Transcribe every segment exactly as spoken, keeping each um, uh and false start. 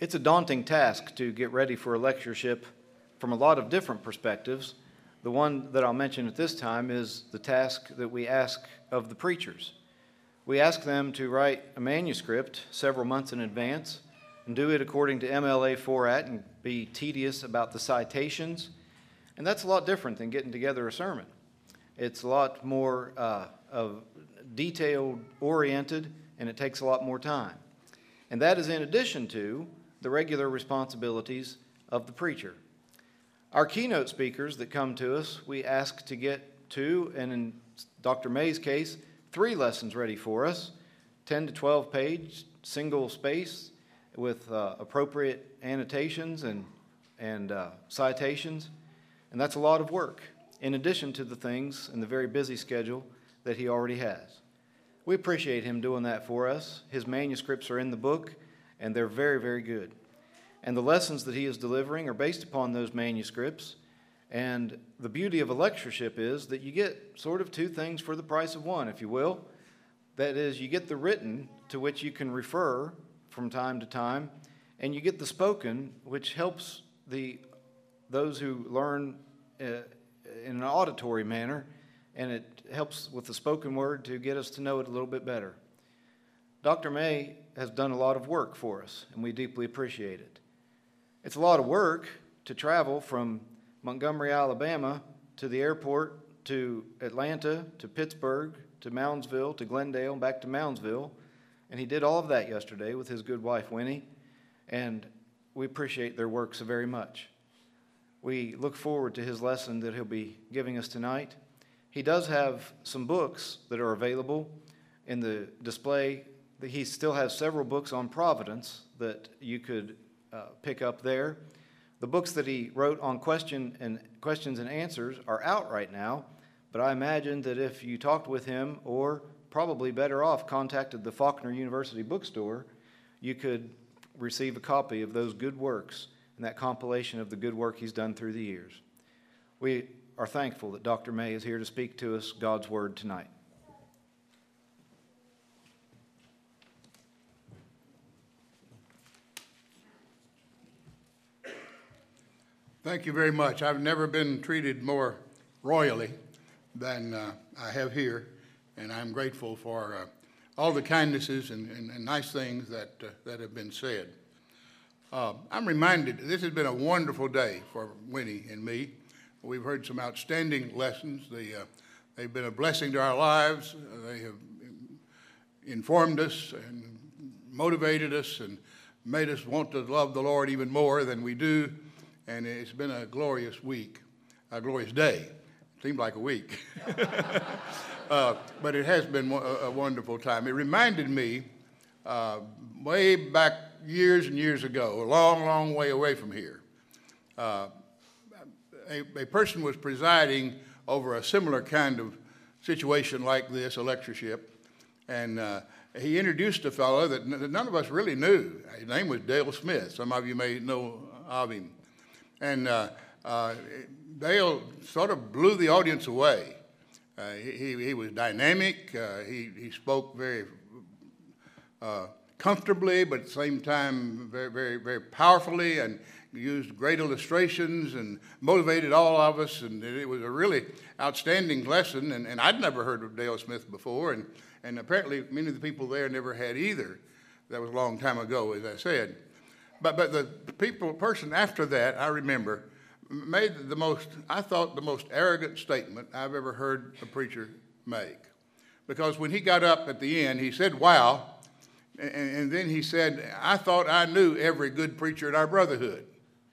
It's a daunting task to get ready for a lectureship from a lot of different perspectives. The one that I'll mention at this time is the task that we ask of the preachers. We ask them to write a manuscript several months in advance and do it according to M L A four A T and be tedious about the citations. And that's a lot different than getting together a sermon. It's a lot more uh, of detailed oriented, and it takes a lot more time. And that is in addition to the regular responsibilities of the preacher. Our keynote speakers that come to us, we ask to get two, and in Doctor May's case, three lessons ready for us, ten to twelve page, single space with uh, appropriate annotations and, and uh, citations. And that's a lot of work, in addition to the things and the very busy schedule that he already has. We appreciate him doing that for us. His manuscripts are in the book, and they're very, very good. And the lessons that he is delivering are based upon those manuscripts. And the beauty of a lectureship is that you get sort of two things for the price of one, if you will. That is, you get the written, to which you can refer from time to time, and you get the spoken, which helps the those who learn uh, in an auditory manner, and it helps with the spoken word to get us to know it a little bit better. Doctor May has done a lot of work for us, and we deeply appreciate it. It's a lot of work to travel from Montgomery, Alabama, to the airport, to Atlanta, to Pittsburgh, to Moundsville, to Glendale, and back to Moundsville. And he did all of that yesterday with his good wife, Winnie, and we appreciate their work so very much. We look forward to his lesson that he'll be giving us tonight. He does have some books that are available in the display. He still has several books on Providence that you could uh, pick up there. The books that he wrote on question and questions and answers are out right now, but I imagine that if you talked with him, or probably better off contacted the Faulkner University bookstore, you could receive a copy of those good works and that compilation of the good work he's done through the years. We are thankful that Doctor May is here to speak to us God's Word tonight. Thank you very much. I've never been treated more royally than uh, I have here, and I'm grateful for uh, all the kindnesses and, and, and nice things that, uh, that have been said. Uh, I'm reminded this has been a wonderful day for Winnie and me. We've heard some outstanding lessons. They, uh, they've been a blessing to our lives. They have informed us and motivated us and made us want to love the Lord even more than we do. And it's been a glorious week, a glorious day. Seemed like a week. uh, but it has been a, a wonderful time. It reminded me uh, way back years and years ago, a long, long way away from here. Uh, a, a person was presiding over a similar kind of situation like this, a lectureship, and uh, he introduced a fellow that, n- that none of us really knew. His name was Dale Smith. Some of you may know of him. And uh, uh, Dale sort of blew the audience away. Uh, he, he was dynamic. Uh, he, he spoke very uh, comfortably, but at the same time very, very, very powerfully, and used great illustrations and motivated all of us. And it was a really outstanding lesson. And, and I'd never heard of Dale Smith before, and, and apparently many of the people there never had either. That was a long time ago, as I said. But but the people person after that, I remember, made the most, I thought, the most arrogant statement I've ever heard a preacher make. Because when he got up at the end, he said, wow, and, and then he said, I thought I knew every good preacher in our brotherhood.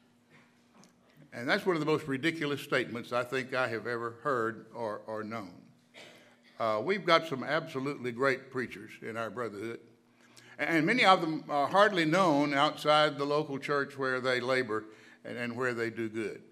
And that's one of the most ridiculous statements I think I have ever heard or, or known. Uh, we've got some absolutely great preachers in our brotherhood. And many of them are hardly known outside the local church where they labor and, and where they do good.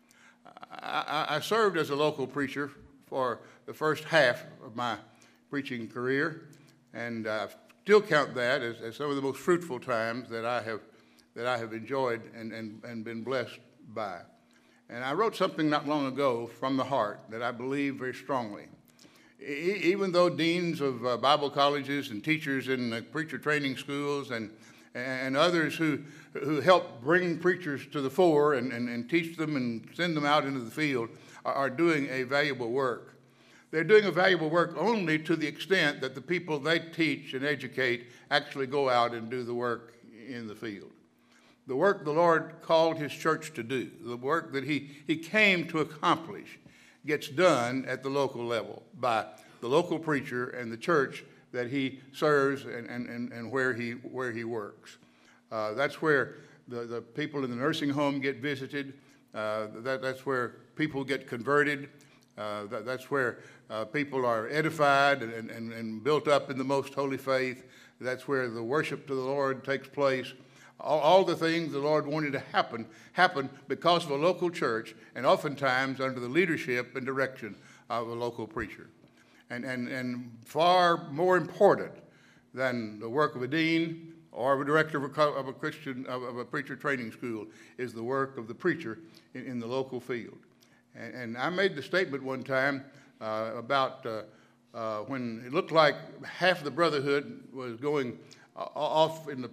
I, I served as a local preacher for the first half of my preaching career, and I still count that as, as some of the most fruitful times that I have that I have enjoyed and, and, and been blessed by. And I wrote something not long ago from the heart that I believe very strongly. Even though deans of uh, Bible colleges and teachers in uh, preacher training schools and and others who who help bring preachers to the fore and, and, and teach them and send them out into the field are, are doing a valuable work. They're doing a valuable work only to the extent that the people they teach and educate actually go out and do the work in the field. The work the Lord called his church to do, the work that he, he came to accomplish, gets done at the local level by the local preacher and the church that he serves and, and, and, and where he, where he works. Uh, that's where the, the people in the nursing home get visited. Uh, that, that's where people get converted. Uh, that, that's where uh, people are edified and, and, and built up in the most holy faith. That's where the worship to the Lord takes place. All, all the things the Lord wanted to happen, happen because of a local church, and oftentimes under the leadership and direction of a local preacher. And, and, and far more important than the work of a dean or of a director of a, of a Christian, of, of a preacher training school, is the work of the preacher in, in the local field. And, and I made the statement one time uh, about uh, uh, when it looked like half the brotherhood was going uh, off in the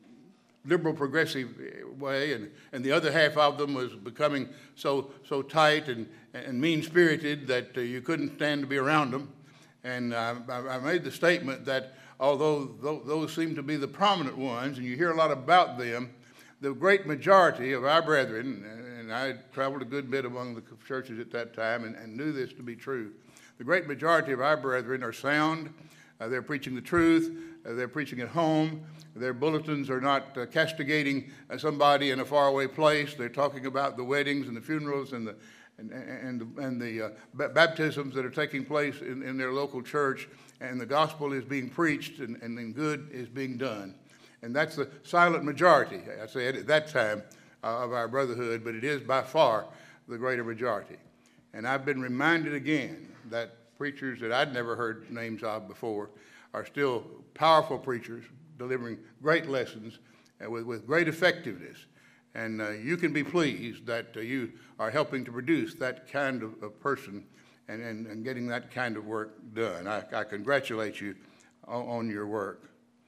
liberal progressive way, and, and the other half of them was becoming so so tight and, and mean-spirited that uh, you couldn't stand to be around them. And uh, I, I made the statement that although th those seem to be the prominent ones, and you hear a lot about them, the great majority of our brethren, and I traveled a good bit among the churches at that time and, and knew this to be true, the great majority of our brethren are sound. Uh, they're preaching the truth. Uh, they're preaching at home. Their bulletins are not uh, castigating uh, somebody in a faraway place. They're talking about the weddings and the funerals and the and and, and the uh, baptisms that are taking place in, in their local church, and the gospel is being preached and, and, and good is being done. And that's the silent majority, I said at that time, uh, of our brotherhood, but it is by far the greater majority. And I've been reminded again that preachers that I'd never heard names of before are still powerful preachers, delivering great lessons uh, with, with great effectiveness. And uh, you can be pleased that uh, you are helping to produce that kind of, of person and, and, and getting that kind of work done. I, I congratulate you on, on your work.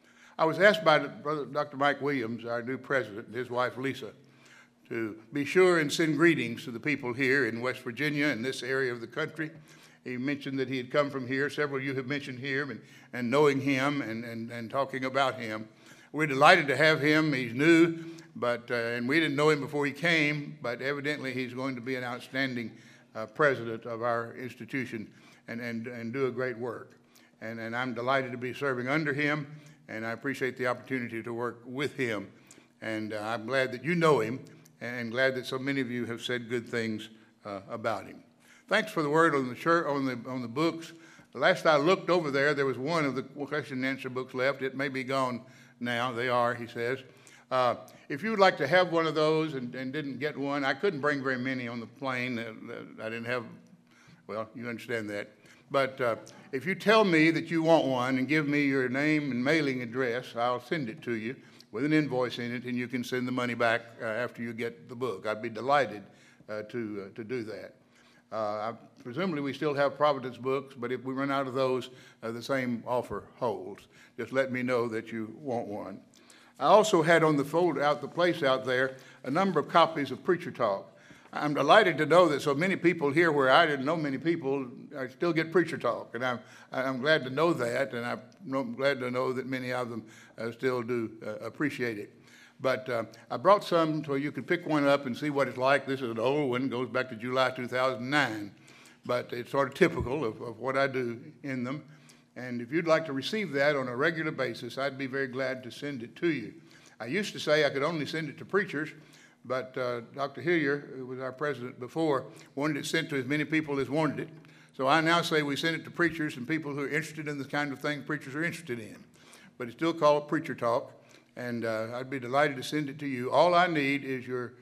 I was asked by Brother Doctor Mike Williams, our new president, and his wife Lisa, to be sure and send greetings to the people here in West Virginia and this area of the country. He mentioned that he had come from here. Several of you have mentioned him and, and knowing him and, and, and talking about him. We're delighted to have him. He's new, but uh, and we didn't know him before he came, but evidently he's going to be an outstanding uh, president of our institution and, and, and do a great work. And, and I'm delighted to be serving under him, and I appreciate the opportunity to work with him. And uh, I'm glad that you know him, and glad that so many of you have said good things uh, about him. Thanks for the word on the church, on the on the books. The last I looked over there, there was one of the question and answer books left. It may be gone now. They are, he says. Uh, if you would like to have one of those and, and didn't get one, I couldn't bring very many on the plane. Uh, I didn't have, well, you understand that. But uh, if you tell me that you want one and give me your name and mailing address, I'll send it to you with an invoice in it, and you can send the money back uh, after you get the book. I'd be delighted uh, to, uh, to do that. Uh, I, presumably we still have Providence books, but if we run out of those, uh, the same offer holds. Just let me know that you want one. I also had on the folder out the place out there a number of copies of Preacher Talk. I'm delighted to know that so many people here where I didn't know many people, I still get Preacher Talk, and I'm, I'm glad to know that, and I'm glad to know that many of them uh, still do uh, appreciate it. But uh, I brought some so you could pick one up and see what it's like. This is an old one, goes back to July two thousand nine, but it's sort of typical of, of what I do in them. And if you'd like to receive that on a regular basis, I'd be very glad to send it to you. I used to say I could only send it to preachers, but uh, Doctor Hillier, who was our president before, wanted it sent to as many people as wanted it. So I now say we send it to preachers and people who are interested in the kind of thing preachers are interested in. But it's still called Preacher Talk, and uh, I'd be delighted to send it to you. All I need is your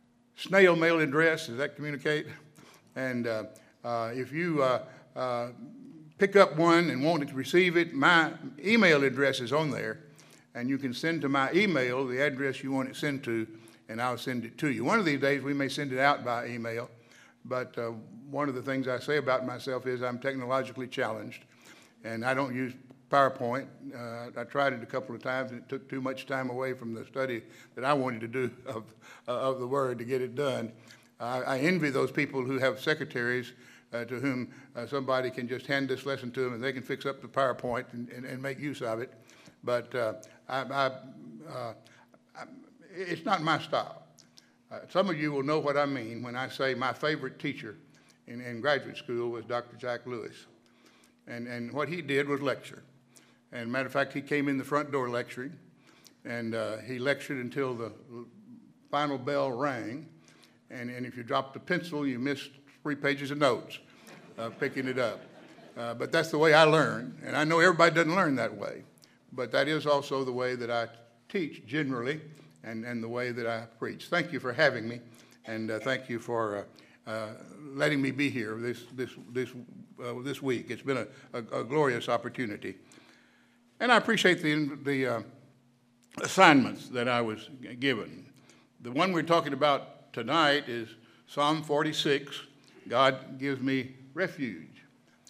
snail mail address. Does that communicate? And uh, uh, if you uh, uh, pick up one and want to receive it, my email address is on there, and you can send to my email the address you want it sent to, and I'll send it to you. One of these days we may send it out by email, but uh, one of the things I say about myself is I'm technologically challenged, and I don't use PowerPoint. Uh, I tried it a couple of times, and it took too much time away from the study that I wanted to do of, uh, of the Word to get it done. I, I envy those people who have secretaries uh, to whom uh, somebody can just hand this lesson to them, and they can fix up the PowerPoint and, and, and make use of it. But uh, I, I, uh, I, it's not my style. Uh, some of you will know what I mean when I say my favorite teacher in, in graduate school was Doctor Jack Lewis. And, and what he did was lecture. And matter of fact, he came in the front door lecturing, and uh, he lectured until the final bell rang. And, and if you dropped the pencil, you missed three pages of notes uh, picking it up. Uh, but that's the way I learn, and I know everybody doesn't learn that way. But that is also the way that I teach generally, and, and the way that I preach. Thank you for having me, and uh, thank you for uh, uh, letting me be here this, this, this, uh, this week. It's been a, a, a glorious opportunity. And I appreciate the, the uh, assignments that I was given. The one we're talking about tonight is Psalm forty-six, God gives me refuge.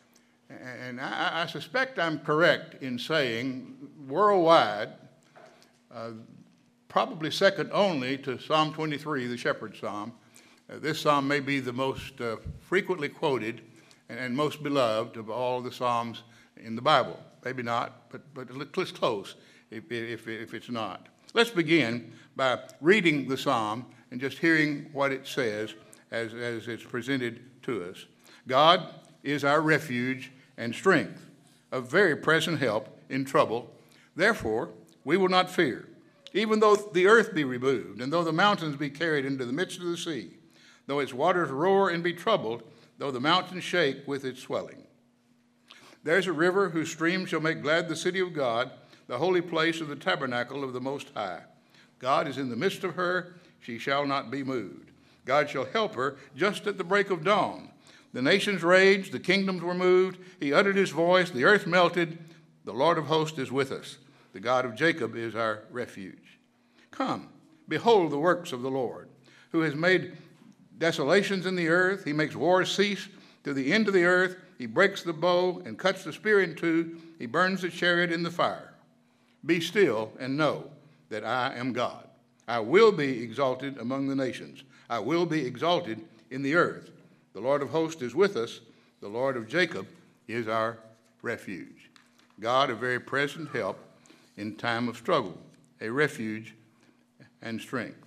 And I, I suspect I'm correct in saying worldwide, uh, probably second only to Psalm twenty-three, the Shepherd's Psalm. Uh, this psalm may be the most uh, frequently quoted and, and most beloved of all the psalms in the Bible. Maybe not, but, but it's close if, if, if it's not. Let's begin by reading the psalm and just hearing what it says as, as it's presented to us. God is our refuge and strength, a very present help in trouble. Therefore, we will not fear, even though the earth be removed, and though the mountains be carried into the midst of the sea, though its waters roar and be troubled, though the mountains shake with its swelling. There's a river whose stream shall make glad the city of God, the holy place of the tabernacle of the Most High. God is in the midst of her, she shall not be moved. God shall help her just at the break of dawn. The nations raged, the kingdoms were moved. He uttered his voice, the earth melted. The Lord of hosts is with us. The God of Jacob is our refuge. Come, behold the works of the Lord, who has made desolations in the earth. He makes wars cease to the end of the earth. He breaks the bow and cuts the spear in two. He burns the chariot in the fire. Be still and know that I am God. I will be exalted among the nations. I will be exalted in the earth. The Lord of hosts is with us. The Lord of Jacob is our refuge. God, a very present help in time of struggle, a refuge and strength.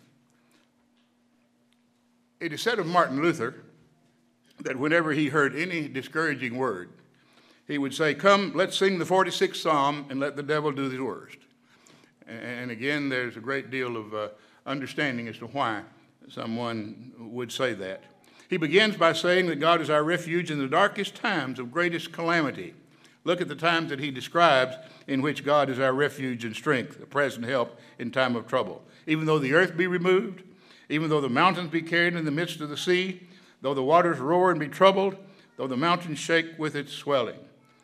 It is said of Martin Luther that whenever he heard any discouraging word, he would say, come, let's sing the forty-sixth Psalm and let the devil do his worst. And again, there's a great deal of uh, understanding as to why someone would say that. He begins by saying that God is our refuge in the darkest times of greatest calamity. Look at the times that he describes in which God is our refuge and strength, a present help in time of trouble. Even though the earth be removed, even though the mountains be carried in the midst of the sea, though the waters roar and be troubled, though the mountains shake with its swelling.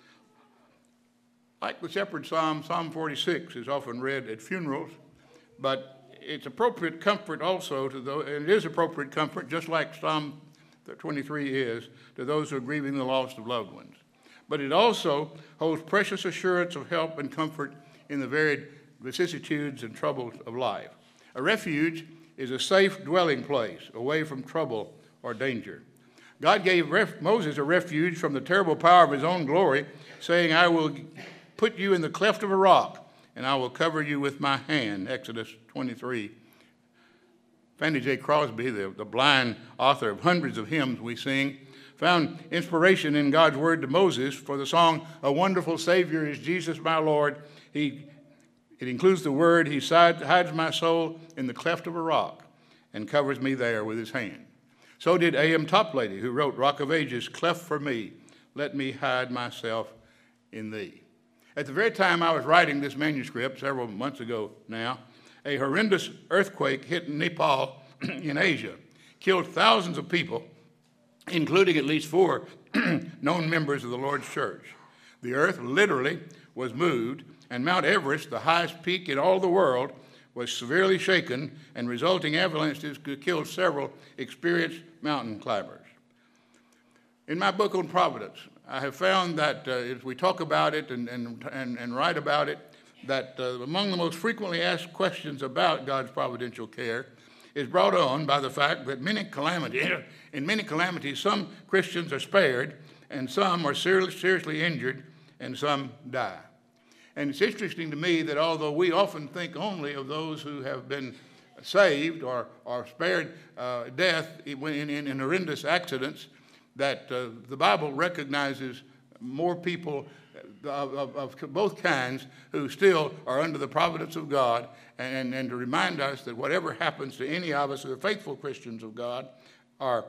Like the Shepherd's Psalm, Psalm forty-six is often read at funerals, but it's appropriate comfort also to those, and it is appropriate comfort, just like Psalm twenty-three is, to those who are grieving the loss of loved ones. But it also holds precious assurance of help and comfort in the varied vicissitudes and troubles of life. A refuge is a safe dwelling place away from trouble or danger. God gave ref- Moses a refuge from the terrible power of his own glory, saying, I will put you in the cleft of a rock, and I will cover you with my hand, Exodus twenty-three. Fannie J. Crosby, the, the blind author of hundreds of hymns we sing, found inspiration in God's word to Moses for the song, A Wonderful Savior is Jesus my Lord. He, it includes the word, He hides my soul in the cleft of a rock and covers me there with his hand. So did A M Toplady, who wrote Rock of Ages, cleft for me, let me hide myself in thee. At the very time I was writing this manuscript, several months ago now, a horrendous earthquake hit Nepal in Asia, killed thousands of people, including at least four known members of the Lord's church. The earth literally was moved, and Mount Everest, the highest peak in all the world, was severely shaken, and resulting avalanches killed several experienced mountain climbers. In my book on Providence, I have found that uh, if we talk about it and, and, and, and write about it, that uh, among the most frequently asked questions about God's providential care is brought on by the fact that many calamities, in many calamities, some Christians are spared, and some are seriously, seriously injured, and some die. And it's interesting to me that although we often think only of those who have been saved or, or spared uh, death in, in, in horrendous accidents, that uh, the Bible recognizes more people of, of, of both kinds who still are under the providence of God, and, and to remind us that whatever happens to any of us who are faithful Christians of God are,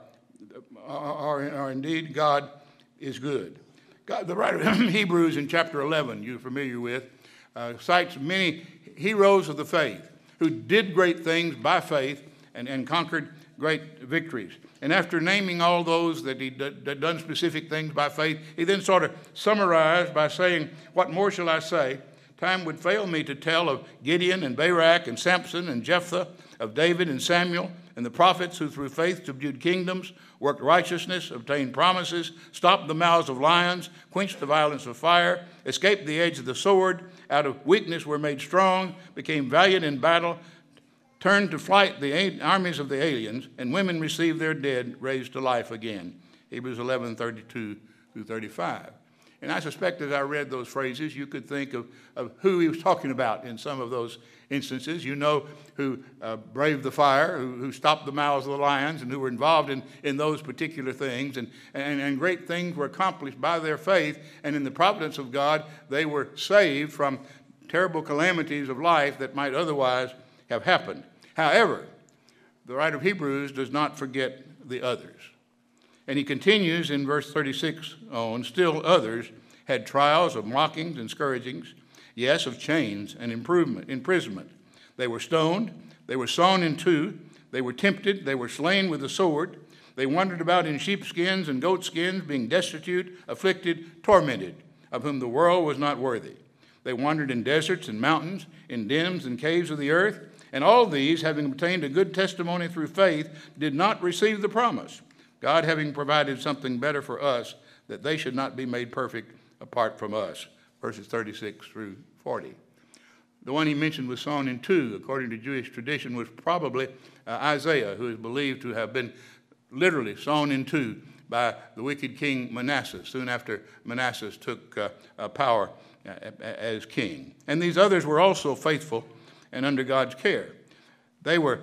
are, are indeed God is good. God, the writer of Hebrews in chapter eleven, you're familiar with, uh, cites many heroes of the faith who did great things by faith and, and conquered great victories. And after naming all those that he had done specific things by faith, he then sort of summarized by saying, what more shall I say? Time would fail me to tell of Gideon and Barak and Samson and Jephthah, of David and Samuel, and the prophets who through faith subdued kingdoms, worked righteousness, obtained promises, stopped the mouths of lions, quenched the violence of fire, escaped the edge of the sword, out of weakness were made strong, became valiant in battle, turned to flight the armies of the aliens, and women received their dead raised to life again. Hebrews eleven, thirty-two through thirty-five. And I suspect as I read those phrases, you could think of, of who he was talking about in some of those instances. You know who uh, braved the fire, who, who stopped the mouths of the lions, and who were involved in, in those particular things. And, and, and great things were accomplished by their faith, and in the providence of God, they were saved from terrible calamities of life that might otherwise have happened. However, the writer of Hebrews does not forget the others. And he continues in verse thirty-six on, still others had trials of mockings and scourgings, yes, of chains and improvement, imprisonment. They were stoned, they were sawn in two, they were tempted, they were slain with the sword, they wandered about in sheepskins and goatskins, being destitute, afflicted, tormented, of whom the world was not worthy. They wandered in deserts and mountains, in dens and caves of the earth, and all these, having obtained a good testimony through faith, did not receive the promise, God having provided something better for us, that they should not be made perfect apart from us. Verses thirty-six through forty. The one he mentioned was sawn in two, according to Jewish tradition, was probably uh, Isaiah, who is believed to have been literally sawn in two by the wicked king Manasseh, soon after Manasseh took uh, uh, power uh, as king. And these others were also faithful and under God's care. They were,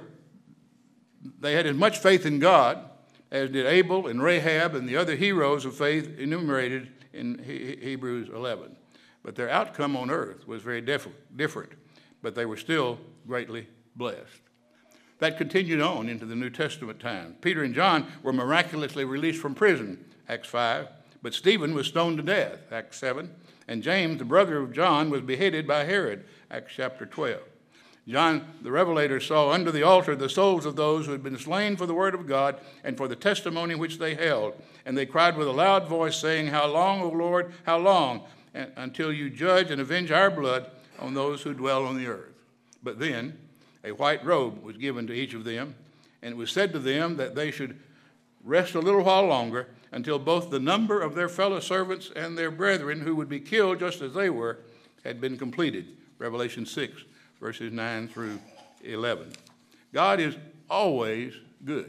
they had as much faith in God as did Abel and Rahab and the other heroes of faith enumerated in he- Hebrews eleven. But their outcome on earth was very diff- different, but they were still greatly blessed. That continued on into the New Testament time. Peter and John were miraculously released from prison, Acts five, but Stephen was stoned to death, Acts seven, and James, the brother of John, was beheaded by Herod, Acts chapter twelve. John the Revelator saw under the altar the souls of those who had been slain for the word of God and for the testimony which they held. And they cried with a loud voice, saying, How long, O Lord, how long, until you judge and avenge our blood on those who dwell on the earth? But then a white robe was given to each of them, and it was said to them that they should rest a little while longer until both the number of their fellow servants and their brethren who would be killed just as they were had been completed. Revelation six. Verses nine through eleven. God is always good.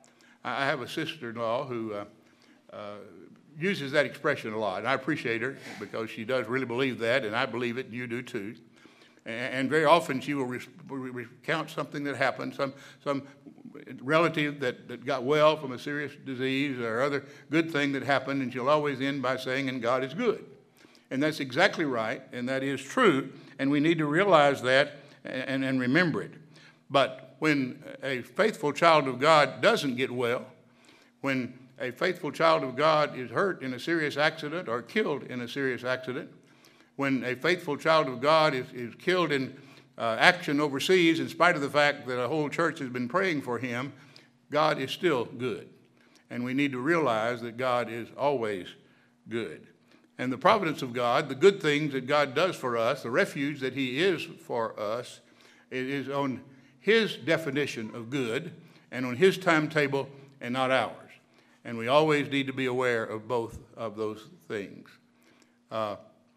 I have a sister-in-law who uh, uh, uses that expression a lot, and I appreciate her because she does really believe that, and I believe it, and you do too. And, and very often she will re- recount something that happened, some some relative that, that got well from a serious disease or other good thing that happened, and she'll always end by saying, and God is good. And that's exactly right, and that is true, and we need to realize that and, and remember it. But when a faithful child of God doesn't get well, when a faithful child of God is hurt in a serious accident or killed in a serious accident, when a faithful child of God is, is killed in uh, action overseas, in spite of the fact that a whole church has been praying for him, God is still good. And we need to realize that God is always good. And the providence of God, the good things that God does for us, the refuge that he is for us, it is on his definition of good and on his timetable and not ours. And we always need to be aware of both of those things. Uh,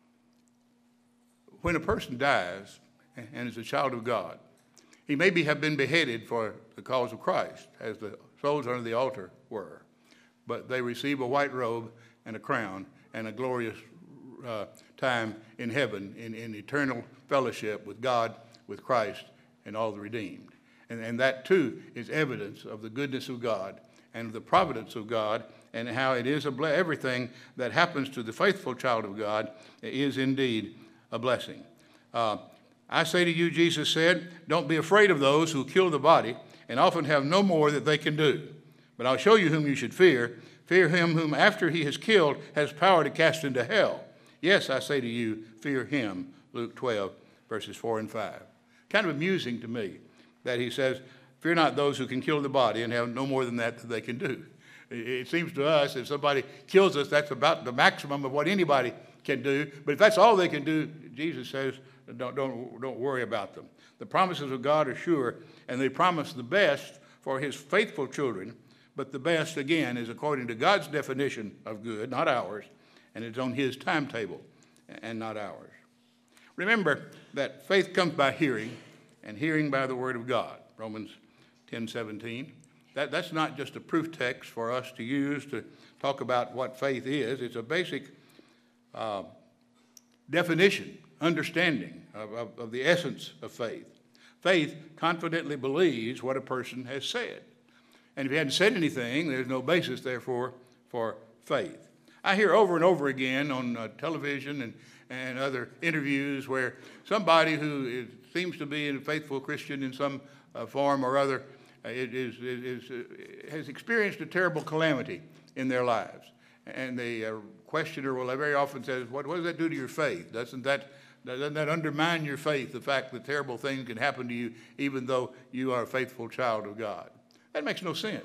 when a person dies and is a child of God, he maybe have been beheaded for the cause of Christ, as the souls under the altar were. But they receive a white robe and a crown and a glorious uh, time in heaven, in, in eternal fellowship with God, with Christ, and all the redeemed. And, and that, too, is evidence of the goodness of God and the providence of God, and how it is a ble- everything that happens to the faithful child of God is indeed a blessing. Uh, I say to you, Jesus said, don't be afraid of those who kill the body and often have no more that they can do. But I'll show you whom you should fear. Fear him whom after he has killed has power to cast into hell. Yes, I say to you, fear him. Luke twelve, verses four and five. Kind of amusing to me that he says, fear not those who can kill the body and have no more than that that they can do. It seems to us if somebody kills us, that's about the maximum of what anybody can do. But if that's all they can do, Jesus says, don't, don't, don't worry about them. The promises of God are sure, and they promise the best for his faithful children. But the best, again, is according to God's definition of good, not ours, and it's on his timetable and not ours. Remember that faith comes by hearing, and hearing by the word of God, Romans ten seventeen. That, that's not just a proof text for us to use to talk about what faith is. It's a basic uh, definition, understanding of, of, of the essence of faith. Faith confidently believes what a person has said. And if he hadn't said anything, there's no basis, therefore, for faith. I hear over and over again on uh, television and, and other interviews where somebody who is, seems to be a faithful Christian in some uh, form or other uh, is, is, is, uh, has experienced a terrible calamity in their lives. And the uh, questioner will very often says, what, what does that do to your faith? Doesn't that, doesn't that undermine your faith, the fact that terrible things can happen to you even though you are a faithful child of God? That makes no sense.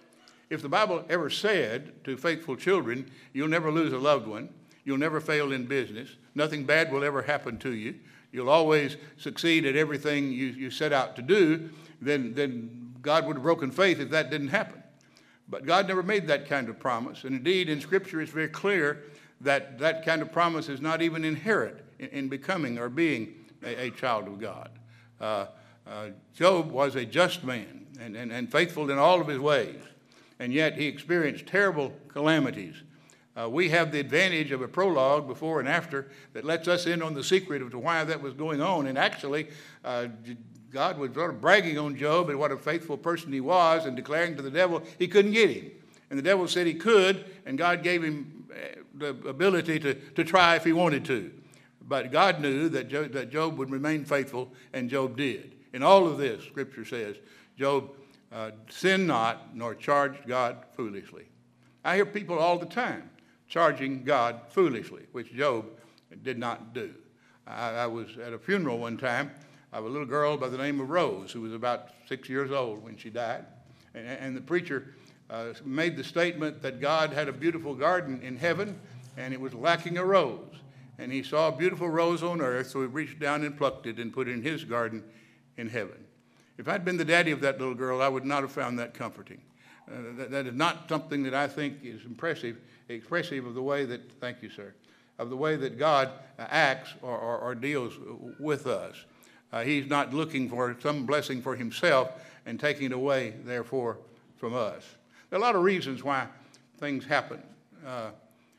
If the Bible ever said to faithful children, you'll never lose a loved one, you'll never fail in business, nothing bad will ever happen to you, you'll always succeed at everything you, you set out to do, then, then God would have broken faith if that didn't happen. But God never made that kind of promise. And indeed, in Scripture, it's very clear that that kind of promise is not even inherent in, in becoming or being a, a child of God. Uh, uh, Job was a just man and, and, and faithful in all of his ways, and yet he experienced terrible calamities. Uh, we have the advantage of a prologue before and after that lets us in on the secret of why that was going on. And actually, uh, God was sort of bragging on Job and what a faithful person he was and declaring to the devil he couldn't get him. And the devil said he could, and God gave him the ability to, to try if he wanted to. But God knew that Job, that Job would remain faithful, and Job did. In all of this, Scripture says, Job uh, sinned not nor charged God foolishly. I hear people all the time charging God foolishly, which Job did not do. I, I was at a funeral one time of a little girl by the name of Rose, who was about six years old when she died. And, and the preacher uh, made the statement that God had a beautiful garden in heaven, and it was lacking a rose. And he saw a beautiful rose on earth, so he reached down and plucked it and put it in his garden in heaven. If I'd been the daddy of that little girl, I would not have found that comforting. Uh, that, that is not something that I think is impressive, expressive of the way that, thank you, sir, of the way that God uh, acts or, or, or deals with us. Uh, he's not looking for some blessing for himself and taking it away, therefore, from us. There are a lot of reasons why things happen. Uh,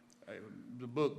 the book,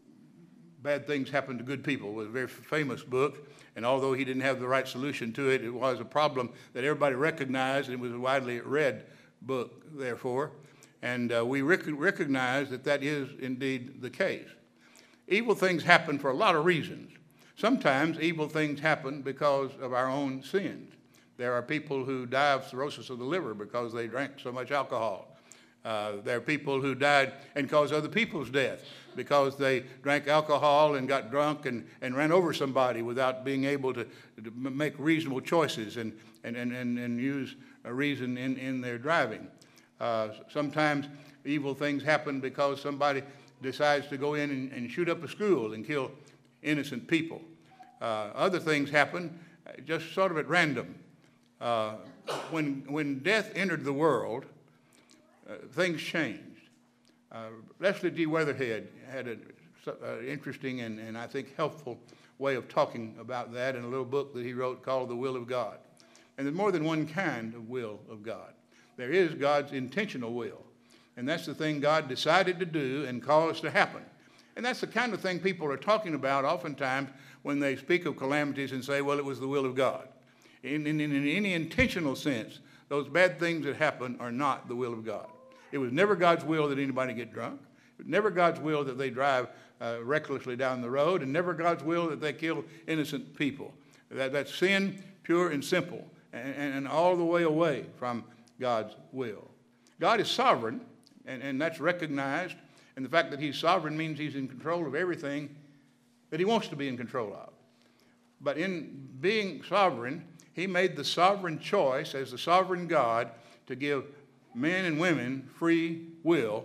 Bad Things Happen to Good People, was a very famous book, and although he didn't have the right solution to it, it was a problem that everybody recognized, and it was a widely read book, therefore, and uh, we rec- recognize that that is indeed the case. Evil things happen for a lot of reasons. Sometimes evil things happen because of our own sins. There are people who die of cirrhosis of the liver because they drank so much alcohol. Uh, there are people who died and caused other people's death because they drank alcohol and got drunk and, and ran over somebody without being able to, to make reasonable choices and, and, and, and, and use a reason in, in their driving. Uh, sometimes evil things happen because somebody decides to go in and, and shoot up a school and kill innocent people. Uh, other things happen just sort of at random. Uh, when, when death entered the world, uh, things changed. Uh, Leslie G. Weatherhead had an uh, interesting and, and I think helpful way of talking about that in a little book that he wrote called The Will of God. And there's more than one kind of will of God. There is God's intentional will. And that's the thing God decided to do and caused to happen. And that's the kind of thing people are talking about oftentimes when they speak of calamities and say, well, it was the will of God. In, in, in any intentional sense, those bad things that happen are not the will of God. It was never God's will that anybody get drunk. It was never God's will that they drive uh, recklessly down the road, and never God's will that they kill innocent people. That, that's sin, pure and simple, and, and, and all the way away from God's will. God is sovereign, and, and that's recognized, and the fact that he's sovereign means he's in control of everything that he wants to be in control of. But in being sovereign, he made the sovereign choice as the sovereign God to give men and women free will,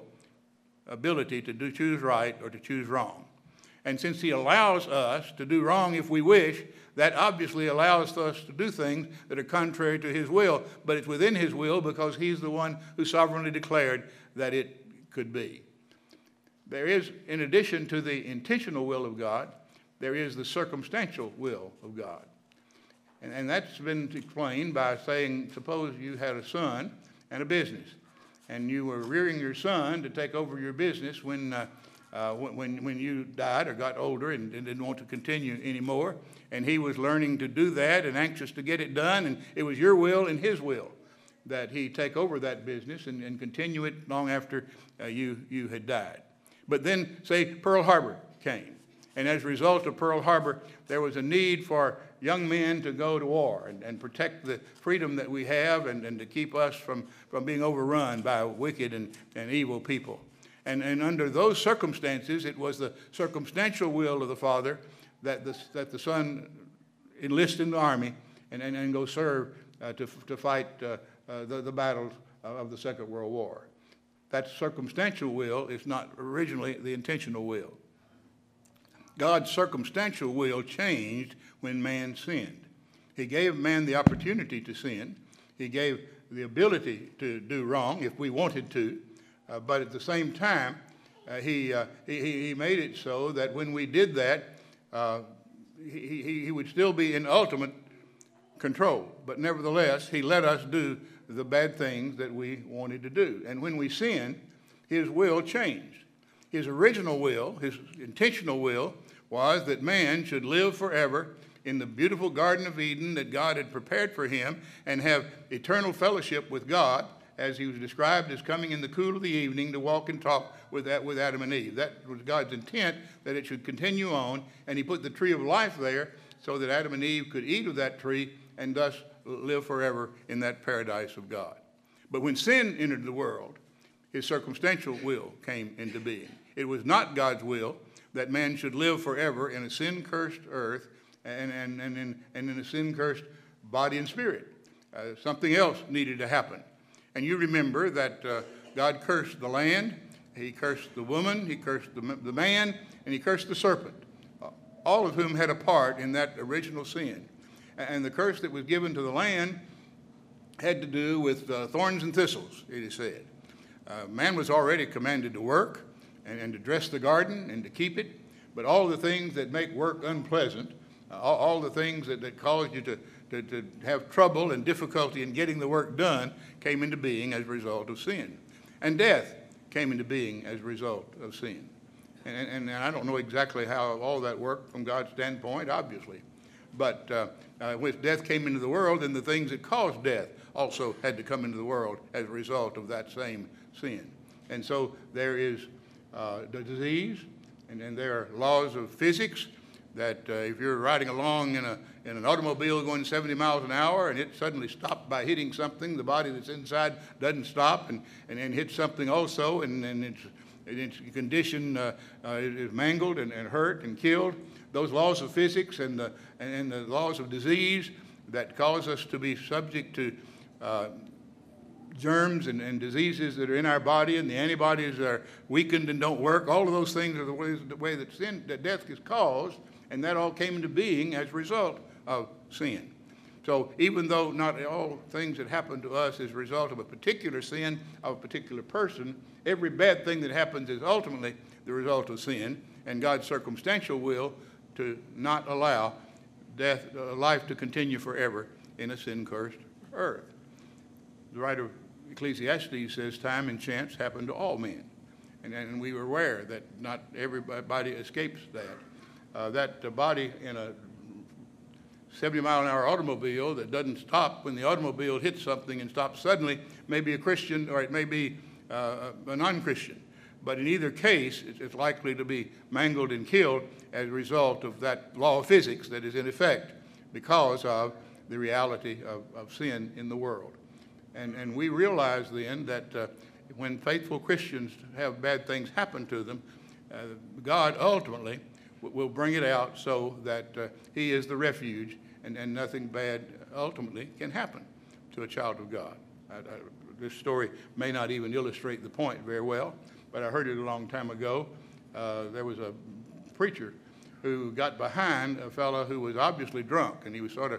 ability to do, choose right or to choose wrong. And since he allows us to do wrong if we wish, that obviously allows us to do things that are contrary to his will, but it's within his will because he's the one who sovereignly declared that it could be. There is, in addition to the intentional will of God, there is the circumstantial will of God. And, and that's been explained by saying, suppose you had a son and a business, and you were rearing your son to take over your business when, uh, uh, when, when you died or got older and, and didn't want to continue anymore, and he was learning to do that and anxious to get it done, and it was your will and his will that he take over that business and, and continue it long after uh, you, you had died. But then, say, Pearl Harbor came, and as a result of Pearl Harbor, there was a need for young men to go to war and, and protect the freedom that we have and, and to keep us from, from being overrun by wicked and, and evil people. And, and under those circumstances, it was the circumstantial will of the father that the, that the son enlist in the army and, and, and go serve uh, to, to fight uh, uh, the, the battles of the Second World War. That circumstantial will is not originally the intentional will. God's circumstantial will changed when man sinned. He gave man the opportunity to sin. He gave the ability to do wrong if we wanted to. Uh, but at the same time, uh, he, uh, he, he made it so that when we did that, uh, he, he, he would still be in ultimate control. But nevertheless, he let us do the bad things that we wanted to do. And when we sinned, his will changed. His original will, his intentional will, was that man should live forever in the beautiful Garden of Eden that God had prepared for him and have eternal fellowship with God, as he was described as coming in the cool of the evening to walk and talk with, that, with Adam and Eve. That was God's intent, that it should continue on, and he put the tree of life there so that Adam and Eve could eat of that tree and thus live forever in that paradise of God. But when sin entered the world, his circumstantial will came into being. It was not God's will that man should live forever in a sin-cursed earth and, and, and, in, and in a sin-cursed body and spirit. Uh, something else needed to happen. And you remember that uh, God cursed the land, he cursed the woman, he cursed the, the man, and he cursed the serpent, uh, all of whom had a part in that original sin. And the curse that was given to the land had to do with uh, thorns and thistles, it is said. Uh, man was already commanded to work and, and to dress the garden and to keep it, but all the things that make work unpleasant, uh, all, all the things that, that cause you to, to, to have trouble and difficulty in getting the work done came into being as a result of sin. And death came into being as a result of sin. And, and, and I don't know exactly how all that worked from God's standpoint, obviously. But uh, uh, when death came into the world, then the things that caused death also had to come into the world as a result of that same sin. And so there is uh, the disease, and then there are laws of physics that uh, if you're riding along in, a, in an automobile going seventy miles an hour and it suddenly stopped by hitting something, the body that's inside doesn't stop and, and, and hits something also, and, and its, its condition uh, uh, is mangled and, and hurt and killed. Those laws of physics and the, and the laws of disease that cause us to be subject to uh, germs and, and diseases that are in our body, and the antibodies are weakened and don't work. All of those things are the way, the way that sin, that death is caused, and that all came into being as a result of sin. So even though not all things that happen to us is a result of a particular sin of a particular person, every bad thing that happens is ultimately the result of sin and God's circumstantial will to not allow death, uh, life to continue forever in a sin-cursed earth. The writer of Ecclesiastes says time and chance happen to all men. And, and we were aware that not everybody escapes that. Uh, that uh, body in a seventy mile an hour automobile that doesn't stop when the automobile hits something and stops suddenly may be a Christian or it may be uh, a non-Christian. But in either case, it's likely to be mangled and killed as a result of that law of physics that is in effect because of the reality of, of sin in the world. And, and we realize then that uh, when faithful Christians have bad things happen to them, uh, God ultimately w- will bring it out so that uh, he is the refuge and, and nothing bad ultimately can happen to a child of God. I, I, this story may not even illustrate the point very well, but I heard it a long time ago. Uh, there was a preacher who got behind a fellow who was obviously drunk, and he was sort of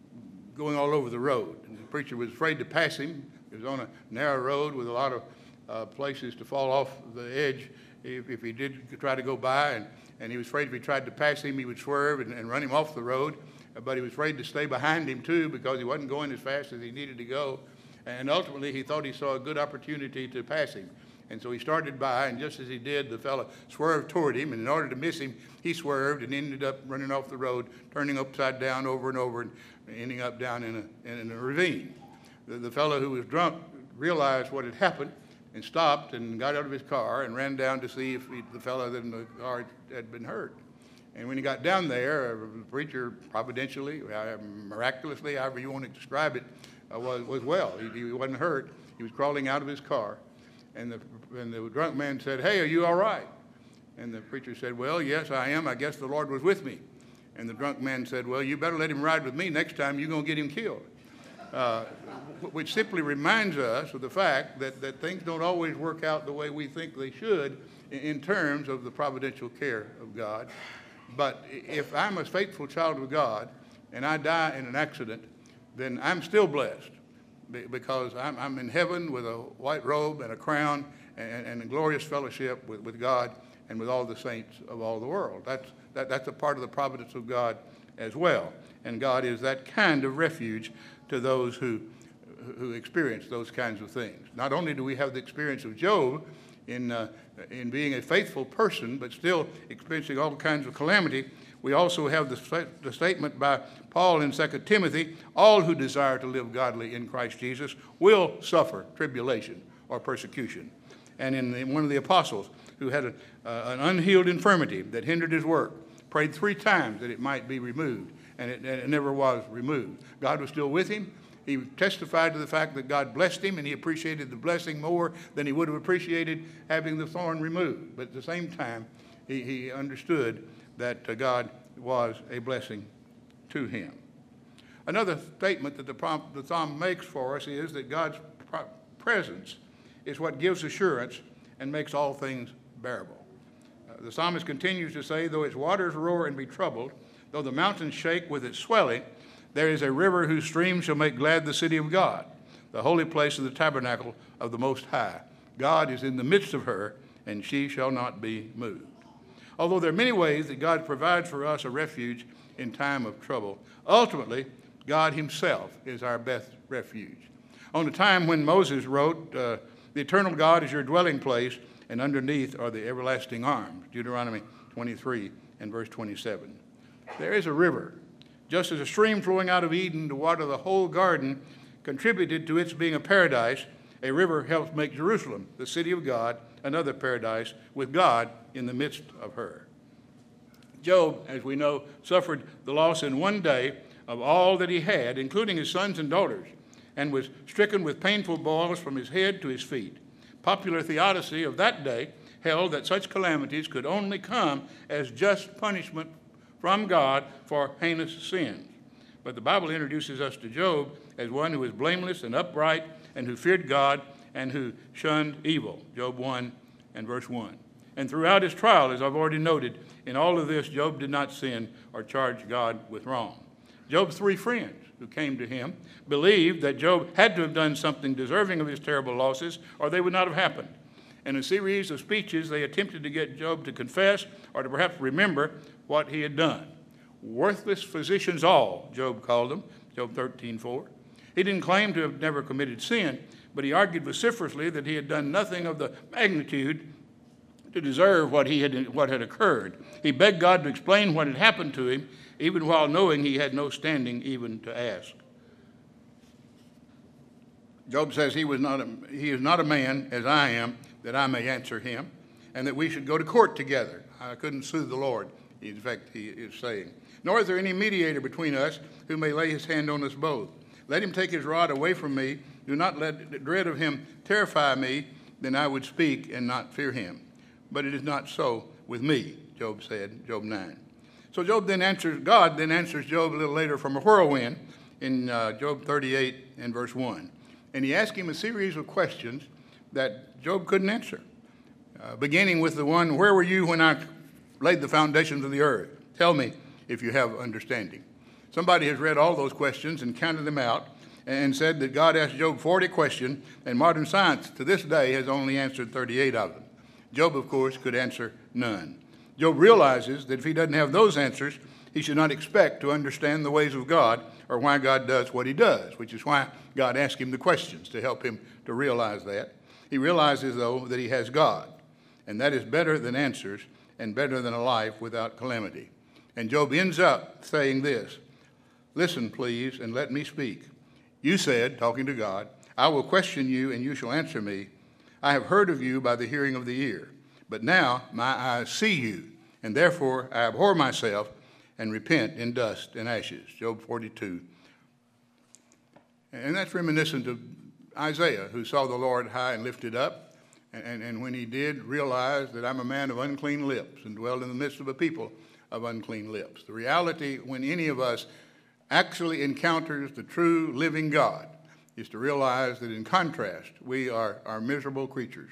going all over the road. And the preacher was afraid to pass him. He was on a narrow road with a lot of uh, places to fall off the edge if, if he did try to go by, and, and he was afraid if he tried to pass him, he would swerve and, and run him off the road. But he was afraid to stay behind him, too, because he wasn't going as fast as he needed to go. And ultimately, he thought he saw a good opportunity to pass him. And so he started by, and just as he did, the fellow swerved toward him. And in order to miss him, he swerved and ended up running off the road, turning upside down over and over, and ending up down in a, in a ravine. The, the fellow who was drunk realized what had happened and stopped and got out of his car and ran down to see if he, the fellow in the car had been hurt. And when he got down there, the preacher providentially, miraculously, however you want to describe it, uh, was, was well. He, he wasn't hurt. He was crawling out of his car. And the, and the drunk man said, "Hey, are you all right?" And the preacher said, "Well, yes, I am. I guess the Lord was with me." And the drunk man said, "Well, you better let him ride with me. Next time you're going to get him killed." Uh, which simply reminds us of the fact that, that things don't always work out the way we think they should in, in terms of the providential care of God. But if I'm a faithful child of God and I die in an accident, then I'm still blessed because I'm, I'm in heaven with a white robe and a crown and, and a glorious fellowship with, with God and with all the saints of all the world. That's, that, that's a part of the providence of God as well. And God is that kind of refuge to those who, who experience those kinds of things. Not only do we have the experience of Job in, uh, in being a faithful person, but still experiencing all kinds of calamity, we also have the, the statement by Paul in Second Timothy, all who desire to live godly in Christ Jesus will suffer tribulation or persecution. And in, the, one of the apostles who had a, uh, an unhealed infirmity that hindered his work, prayed three times that it might be removed, and it, and it never was removed. God was still with him. He testified to the fact that God blessed him, and he appreciated the blessing more than he would have appreciated having the thorn removed. But at the same time, he, he understood that uh, God was a blessing to him. Another statement that the, prom- the psalm makes for us is that God's pro- presence is what gives assurance and makes all things bearable. Uh, the psalmist continues to say, though its waters roar and be troubled, though the mountains shake with its swelling, there is a river whose stream shall make glad the city of God, the holy place of the tabernacle of the Most High. God is in the midst of her, and she shall not be moved. Although there are many ways that God provides for us a refuge in time of trouble, ultimately, God himself is our best refuge. On the time when Moses wrote, uh, the eternal God is your dwelling place, and underneath are the everlasting arms, Deuteronomy twenty-three and verse twenty-seven. There is a river. Just as a stream flowing out of Eden to water the whole garden contributed to its being a paradise, a river helps make Jerusalem, the city of God, another paradise with God in the midst of her. Job, as we know, suffered the loss in one day of all that he had, including his sons and daughters, and was stricken with painful boils from his head to his feet. Popular theodicy of that day held that such calamities could only come as just punishment from God for heinous sins. But the Bible introduces us to Job as one who was blameless and upright and who feared God and who shunned evil, Job one and verse one. And throughout his trial, as I've already noted, in all of this, Job did not sin or charge God with wrong. Job's three friends who came to him, believed that Job had to have done something deserving of his terrible losses, or they would not have happened. In a series of speeches, they attempted to get Job to confess or to perhaps remember what he had done. Worthless physicians all, Job called them, Job thirteen four. He didn't claim to have never committed sin, but he argued vociferously that he had done nothing of the magnitude to deserve what he had what had occurred. He begged God to explain what had happened to him, even while knowing he had no standing even to ask. Job says he was not a, he is not a man as I am, that I may answer him, and that we should go to court together. I couldn't sue the Lord, in fact, he is saying. Nor is there any mediator between us who may lay his hand on us both. Let him take his rod away from me. Do not let the dread of him terrify me, then I would speak and not fear him. But it is not so with me, Job said, Job nine. So Job then answers, God then answers Job a little later from a whirlwind in uh, Job thirty-eight and verse one. And he asked him a series of questions that Job couldn't answer, uh, beginning with the one, where were you when I laid the foundations of the earth? Tell me if you have understanding. Somebody has read all those questions and counted them out and said that God asked Job forty questions, and modern science to this day has only answered thirty-eight of them. Job, of course, could answer none. Job realizes that if he doesn't have those answers, he should not expect to understand the ways of God or why God does what he does, which is why God asked him the questions, to help him to realize that. He realizes, though, that he has God, and that is better than answers and better than a life without calamity. And Job ends up saying this, listen, please, and let me speak. You said, talking to God, I will question you and you shall answer me. I have heard of you by the hearing of the ear, but now my eyes see you, and therefore I abhor myself and repent in dust and ashes. Job forty-two. And that's reminiscent of Isaiah, who saw the Lord high and lifted up, and, and, and when he did, realized that I'm a man of unclean lips and dwell in the midst of a people of unclean lips. The reality when any of us actually encounters the true living God is to realize that in contrast, we are, are miserable creatures.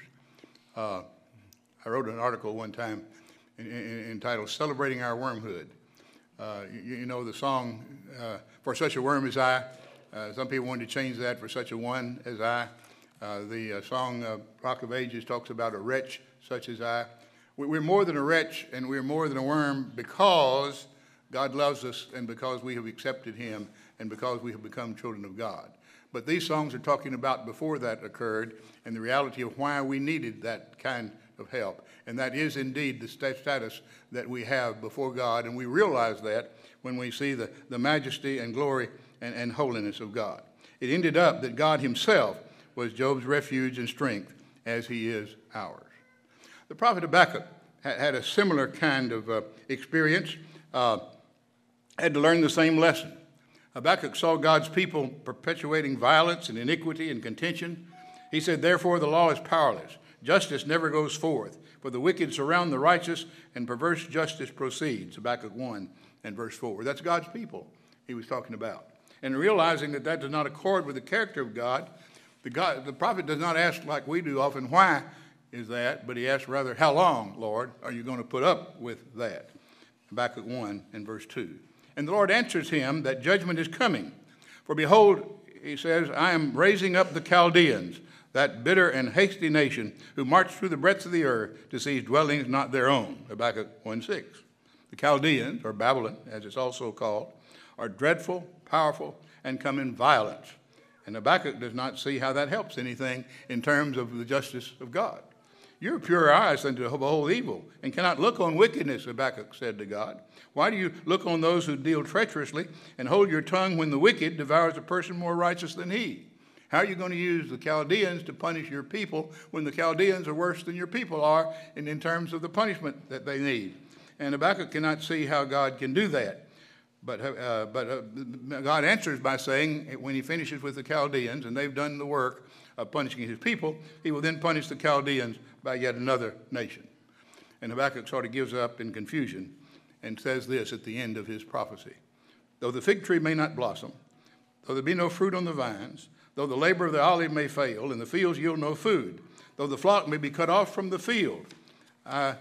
Uh, I wrote an article one time in, in, entitled Celebrating Our Wormhood. Uh, you, you know the song, uh, For Such a Worm as I. Uh, some people wanted to change that for such a one as I. Uh, the uh, song uh, Rock of Ages talks about a wretch such as I. We, we're more than a wretch and we're more than a worm because God loves us and because we have accepted him and because we have become children of God. But these songs are talking about before that occurred and the reality of why we needed that kind of help. And that is indeed the status that we have before God. And we realize that when we see the, the majesty and glory and, and holiness of God. It ended up that God himself was Job's refuge and strength as he is ours. The prophet Habakkuk had, had a similar kind of uh, experience, uh, had to learn the same lesson. Habakkuk saw God's people perpetuating violence and iniquity and contention. He said, therefore the law is powerless. Justice never goes forth, for the wicked surround the righteous, and perverse justice proceeds. Habakkuk one and verse four. That's God's people he was talking about. And realizing that that does not accord with the character of God, the, God, the prophet does not ask like we do often, why is that? But he asks rather, how long, Lord, are you going to put up with that? Habakkuk one and verse two. And the Lord answers him that judgment is coming. For behold, he says, I am raising up the Chaldeans, that bitter and hasty nation, who march through the breadth of the earth to seize dwellings not their own. Habakkuk one six. The Chaldeans, or Babylon, as it's also called, are dreadful, powerful, and come in violence. And Habakkuk does not see how that helps anything in terms of the justice of God. Your pure eyes unto behold evil, and cannot look on wickedness, Habakkuk said to God. Why do you look on those who deal treacherously, and hold your tongue when the wicked devours a person more righteous than he? How are you going to use the Chaldeans to punish your people when the Chaldeans are worse than your people are in, in terms of the punishment that they need? And Habakkuk cannot see how God can do that. But, uh, but uh, God answers by saying when he finishes with the Chaldeans, and they've done the work of punishing his people, he will then punish the Chaldeans by yet another nation. And Habakkuk sort of gives up in confusion and says this at the end of his prophecy. Though the fig tree may not blossom, though there be no fruit on the vines, though the labor of the olive may fail, and the fields yield no food, though the flock may be cut off from the field, uh,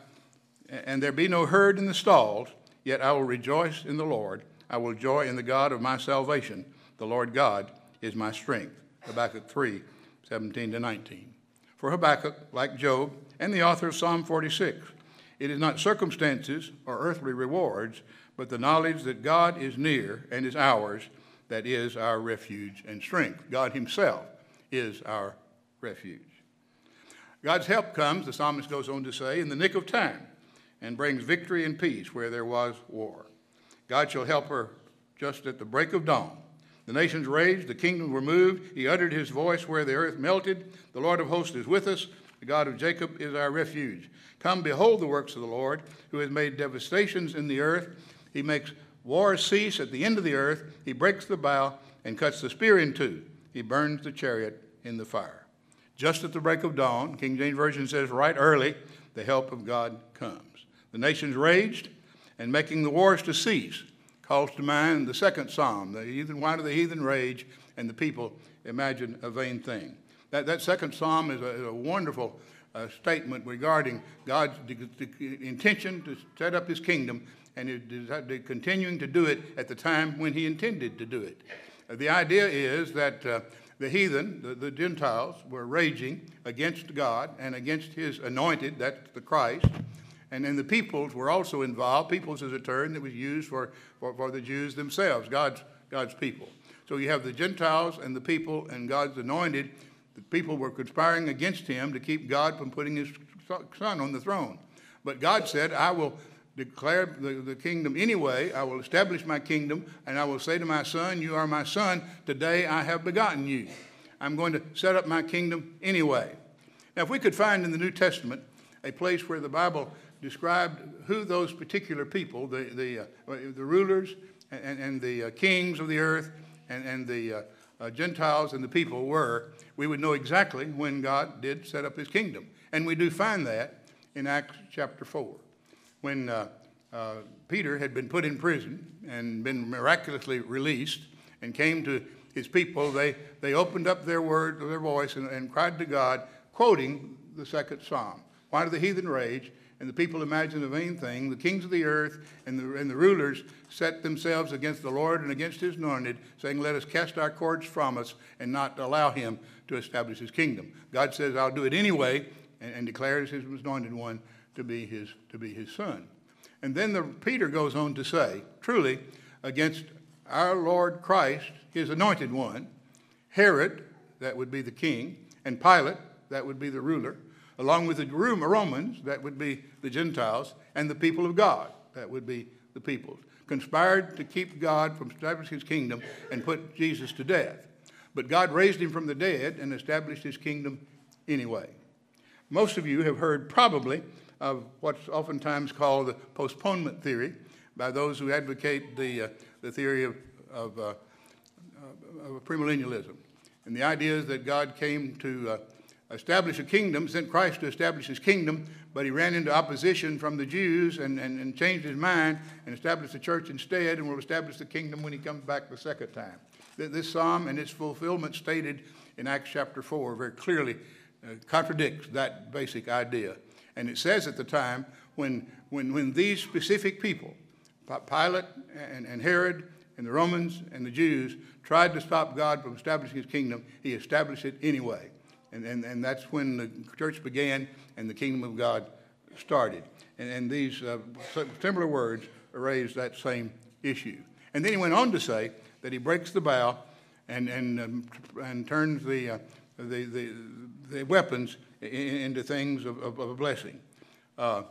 and there be no herd in the stalls, yet I will rejoice in the Lord. I will joy in the God of my salvation. The Lord God is my strength. Habakkuk three, seventeen to nineteen. For Habakkuk, like Job and the author of Psalm forty-six, it is not circumstances or earthly rewards, but the knowledge that God is near and is ours that is our refuge and strength. God himself is our refuge. God's help comes, the psalmist goes on to say, in the nick of time, and brings victory and peace where there was war. God shall help her just at the break of dawn. The nations raged, the kingdoms were moved. He uttered his voice where the earth melted. The Lord of hosts is with us. The God of Jacob is our refuge. Come, behold the works of the Lord, who has made devastations in the earth. He makes war cease at the end of the earth. He breaks the bow and cuts the spear in two. He burns the chariot in the fire. Just at the break of dawn, King James Version says, right early, the help of God comes. The nations raged, and making the wars to cease, calls to mind the second psalm, the heathen, why do the heathen rage, and the people imagine a vain thing. That, that second psalm is a, is a wonderful uh, statement regarding God's de- de- intention to set up his kingdom, and it, continuing to do it at the time when he intended to do it. Uh, the idea is that uh, the heathen, the, the Gentiles, were raging against God and against his anointed, that's the Christ. And then the peoples were also involved. Peoples is a term that was used for, for, for the Jews themselves, God's, God's people. So you have the Gentiles and the people and God's anointed. The people were conspiring against him to keep God from putting his son on the throne. But God said, I will declare the, the kingdom anyway. I will establish my kingdom, and I will say to my son, you are my son. Today I have begotten you. I'm going to set up my kingdom anyway. Now, if we could find in the New Testament a place where the Bible described who those particular people, the, the, uh, the rulers and, and the uh, kings of the earth and, and the uh, uh, Gentiles and the people were, we would know exactly when God did set up his kingdom. And we do find that in Acts chapter four. When uh, uh, Peter had been put in prison and been miraculously released and came to his people, they, they opened up their word, their voice, and, and cried to God, quoting the second psalm. Why do the heathen rage, and the people imagine a vain thing? The kings of the earth and the, and the rulers set themselves against the Lord and against his anointed, saying, let us cast our cords from us and not allow him to establish his kingdom. God says, I'll do it anyway, and, and declares his anointed one to be his to be his son. And then the, Peter goes on to say, truly, against our Lord Christ, his anointed one, Herod, that would be the king, and Pilate, that would be the ruler, along with the Romans, that would be the Gentiles, and the people of God, that would be the peoples, conspired to keep God from establishing his kingdom and put Jesus to death. But God raised him from the dead and established his kingdom anyway. Most of you have heard probably of what's oftentimes called the postponement theory by those who advocate the, uh, the theory of, of, uh, of premillennialism. And the idea is that God came to uh, establish a kingdom, sent Christ to establish his kingdom, but he ran into opposition from the Jews and, and, and changed his mind and established the church instead, and will establish the kingdom when he comes back the second time. This psalm and its fulfillment stated in Acts chapter four very clearly uh, contradicts that basic idea. And it says at the time when, when, when these specific people, Pilate and, and Herod and the Romans and the Jews, tried to stop God from establishing his kingdom, he established it anyway. And, and, and that's when the church began and the kingdom of God started. And, and these uh, similar words raise that same issue. And then he went on to say that he breaks the bow and, and, um, and turns the, uh, the, the, the weapons into things of, of, of a blessing. Uh,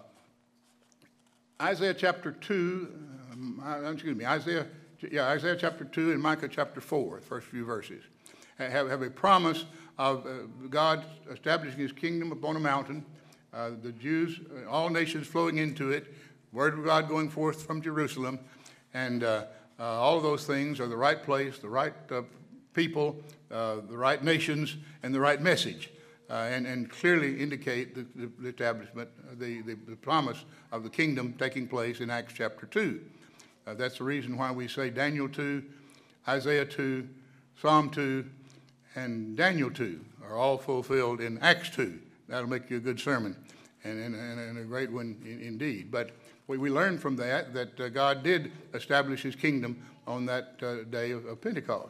Isaiah chapter two, um, excuse me, Isaiah, yeah, Isaiah chapter two and Micah chapter four, the first few verses, have, have a promise of uh, God establishing his kingdom upon a mountain, uh, the Jews, uh, all nations flowing into it, word of God going forth from Jerusalem, and uh, uh, all of those things are the right place, the right uh, people, uh, the right nations, and the right message. Uh, and, and clearly indicate the, the, the establishment, the, the, the promise of the kingdom taking place in Acts chapter two. Uh, that's the reason why we say Daniel two, Isaiah two, Psalm two, and Daniel two are all fulfilled in Acts two. That'll make you a good sermon and, and, and a great one in, indeed. But we, we learn from that that uh, God did establish his kingdom on that uh, day of, of Pentecost.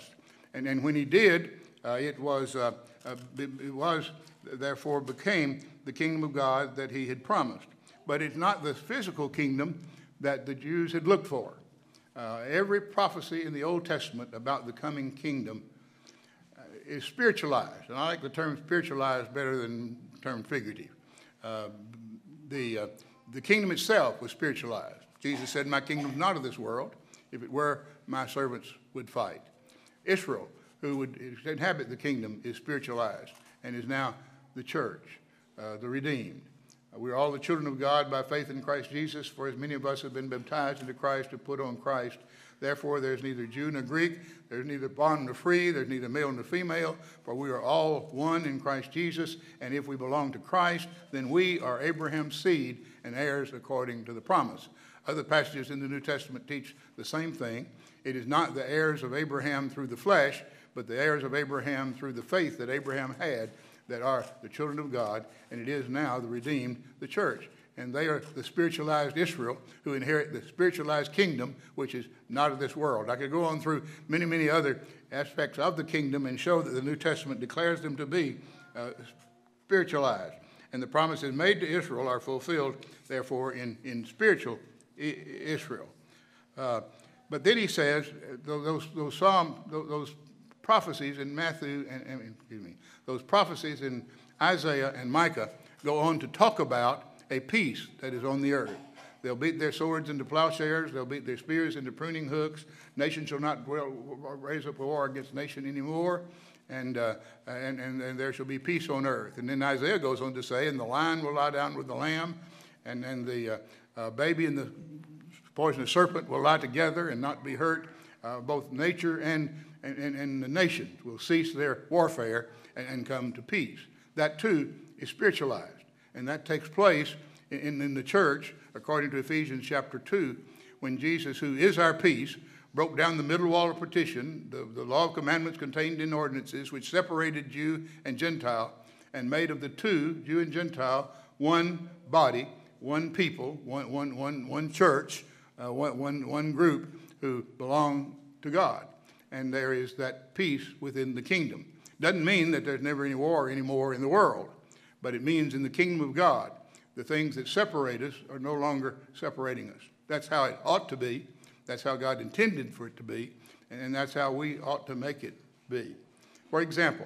And, and when he did, uh, it was, uh, uh, it was, therefore became the kingdom of God that he had promised. But it's not the physical kingdom that the Jews had looked for. Uh, every prophecy in the Old Testament about the coming kingdom uh, is spiritualized. And I like the term spiritualized better than the term figurative. Uh, the, uh, the kingdom itself was spiritualized. Jesus said, my kingdom is not of this world. If it were, my servants would fight. Israel, who would inhabit the kingdom, is spiritualized and is now the church, uh, the redeemed. We are all the children of God by faith in Christ Jesus, for as many of us have been baptized into Christ to put on Christ. Therefore, there's neither Jew nor Greek, there's neither bond nor free, there's neither male nor female, for we are all one in Christ Jesus. And if we belong to Christ, then we are Abraham's seed and heirs according to the promise. Other passages in the New Testament teach the same thing. It is not the heirs of Abraham through the flesh, but the heirs of Abraham through the faith that Abraham had, that are the children of God, and it is now the redeemed, the church. And they are the spiritualized Israel who inherit the spiritualized kingdom, which is not of this world. I could go on through many, many other aspects of the kingdom and show that the New Testament declares them to be uh, spiritualized. And the promises made to Israel are fulfilled, therefore, in, in spiritual I- Israel. Uh, but then he says, those, those, Psalm, those prophecies in Matthew, and, and excuse me, those prophecies in Isaiah and Micah go on to talk about a peace that is on the earth. They'll beat their swords into plowshares. They'll beat their spears into pruning hooks. Nation shall not dwell, raise up a war against nation anymore. And, uh, and, and, and there shall be peace on earth. And then Isaiah goes on to say, and the lion will lie down with the lamb, and, and the uh, uh, baby and the poisonous serpent will lie together and not be hurt. Uh, both nature and, and, and the nations will cease their warfare and, and come to peace. That too is spiritualized. And that takes place in, in the church, according to Ephesians chapter two, when Jesus, who is our peace, broke down the middle wall of partition, the, the law of commandments contained in ordinances, which separated Jew and Gentile, and made of the two, Jew and Gentile, one body, one people, one, one, one, one church, uh, one, one, one group who belong to God. And there is that peace within the kingdom. Doesn't mean that there's never any war anymore in the world, but it means in the kingdom of God, the things that separate us are no longer separating us. That's how it ought to be. That's how God intended for it to be, and that's how we ought to make it be. For example,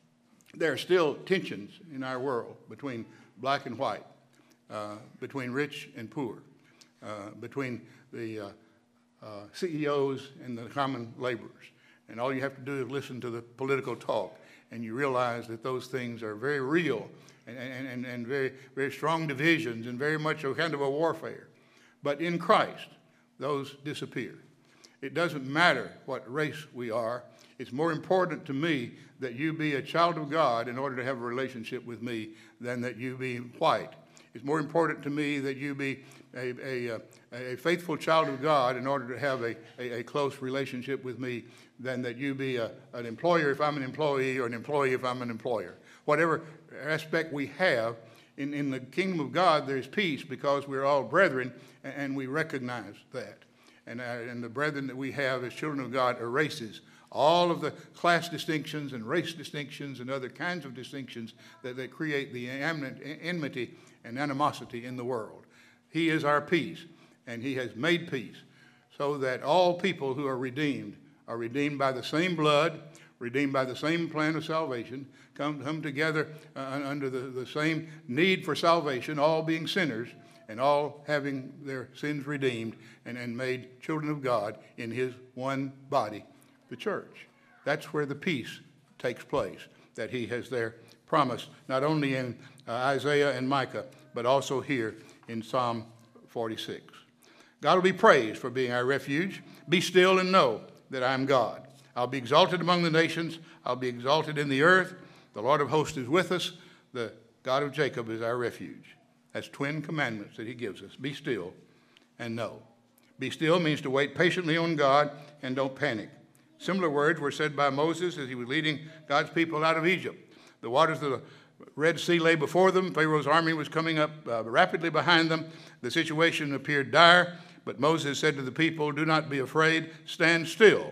there are still tensions in our world between black and white, uh, between rich and poor, uh, between the uh, uh, C E Os and the common laborers. And all you have to do is listen to the political talk, and you realize that those things are very real and, and, and, and very, very strong divisions and very much a kind of a warfare. But in Christ, those disappear. It doesn't matter what race we are. It's more important to me that you be a child of God in order to have a relationship with me than that you be white. It's more important to me that you be a, a, a faithful child of God in order to have a, a, a close relationship with me than that you be a, an employer if I'm an employee or an employee if I'm an employer. Whatever aspect we have, in, in the kingdom of God there's peace because we're all brethren and, and we recognize that. And, uh, and the brethren that we have as children of God erases all of the class distinctions and race distinctions and other kinds of distinctions that, that create the enmity and animosity in the world. He is our peace, and he has made peace so that all people who are redeemed are redeemed by the same blood, redeemed by the same plan of salvation, come, come together uh, under the, the same need for salvation, all being sinners, and all having their sins redeemed and, and made children of God in his one body, the church. That's where the peace takes place that he has there promised, not only in uh, Isaiah and Micah, but also here in Psalm forty-six. God will be praised for being our refuge. Be still and know that I am God. I'll be exalted among the nations. I'll be exalted in the earth. The Lord of hosts is with us. The God of Jacob is our refuge. That's twin commandments that he gives us. Be still and know. Be still means to wait patiently on God and don't panic. Similar words were said by Moses as he was leading God's people out of Egypt. The waters of the Red Sea lay before them. Pharaoh's army was coming up uh, rapidly behind them. The situation appeared dire, but Moses said to the people, "Do not be afraid. Stand still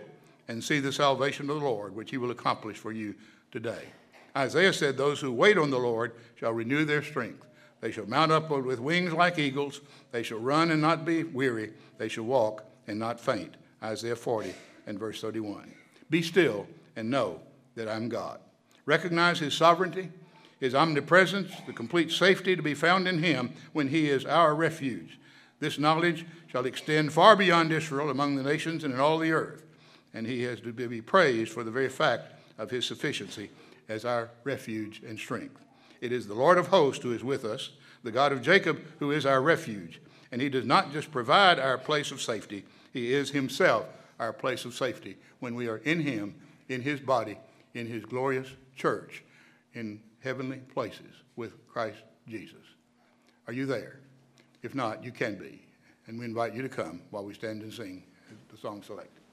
and see the salvation of the Lord, which he will accomplish for you today. Isaiah said, those who wait on the Lord shall renew their strength. They shall mount up with wings like eagles. They shall run and not be weary. They shall walk and not faint. Isaiah forty and verse thirty-one. Be still and know that I'm God. Recognize his sovereignty, his omnipresence, the complete safety to be found in him when he is our refuge. This knowledge shall extend far beyond Israel, among the nations and in all the earth. And he has to be praised for the very fact of his sufficiency as our refuge and strength. It is the Lord of hosts who is with us, the God of Jacob who is our refuge. And he does not just provide our place of safety, he is himself our place of safety when we are in him, in his body, in his glorious church, in heavenly places with Christ Jesus. Are you there? If not, you can be. And we invite you to come while we stand and sing the song selected.